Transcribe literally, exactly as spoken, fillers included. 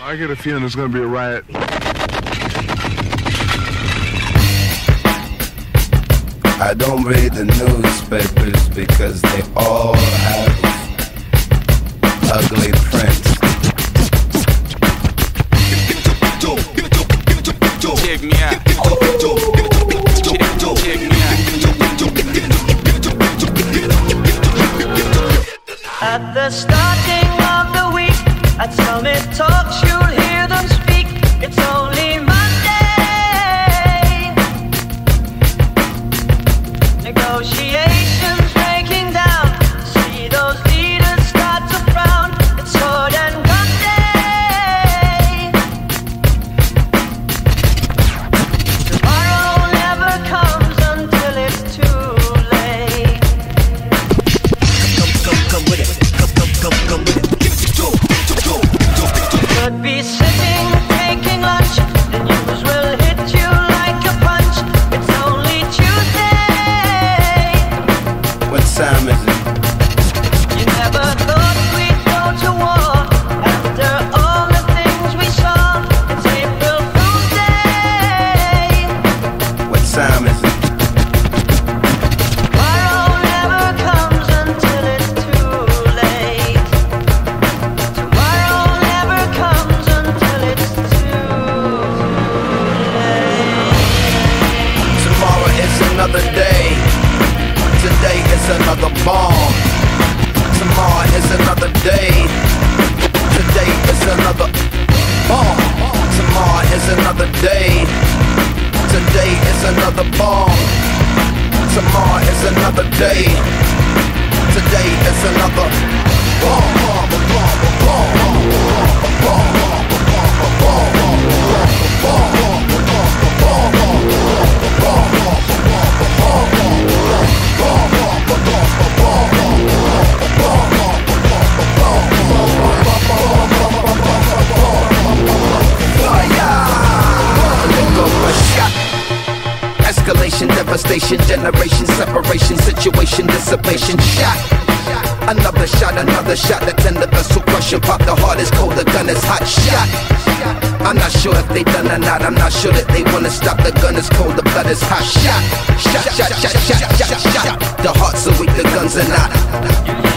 I get a feeling there's going to be a riot. I don't read the newspapers because they all have ugly prints. Check me out. Check me out. At the starting of the week, at Summit Talks, you'll hear them speak. It's only Monday. Negotiations breaking down. See those leaders start to frown. It's sword and gun day. Tomorrow never comes until it's too late. Come, come, come with it. Come, come, come, come with it. Could be sitting, taking lunch. The news will hit you like a punch. It's only Tuesday. What time is it? You never thought we'd go to war after all the things we saw. It's April Fool's Day. What time is it? Tomorrow never comes until it's too late. Tomorrow never comes until it's too late. Tomorrow is another day. Today is another bomb. Tomorrow is another day. Today is another bomb. Tomorrow is another day. Today is another bomb. Tomorrow is another day. Today is another bomb. Escalation, devastation, generation, separation, situation, dissipation, shot. Another shot, another shot. The tender vessel crushing, pop the heart is cold, the gun is hot. Shot. I'm not sure if they done or not. I'm not sure that they wanna stop. The gun is cold, the blood is hot. Shot, shot, shot, shot, shot, shot, shot. The heart's so weak, the guns are not.